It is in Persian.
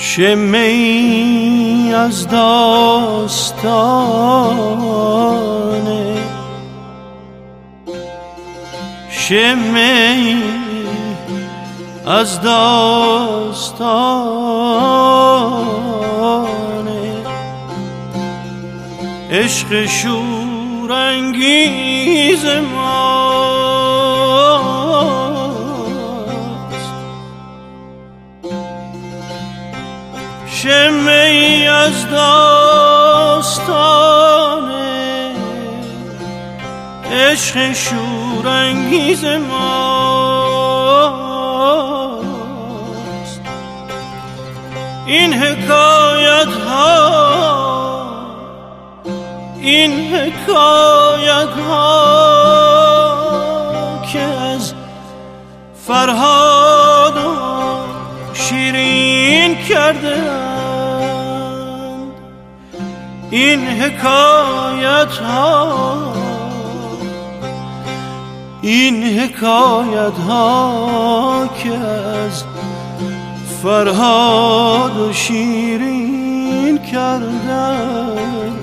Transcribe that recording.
شمعی از داستانه، شمعی از داستانه، عشق شورانگیز ماست. شمعی از داستانه، عشق شورانگیز ماست. این حکایت ها، این حکایت ها که از فرهاد و شیرین کردند، این حکایت ها، این حکایت ها که از فرهاد و شیرین کردند.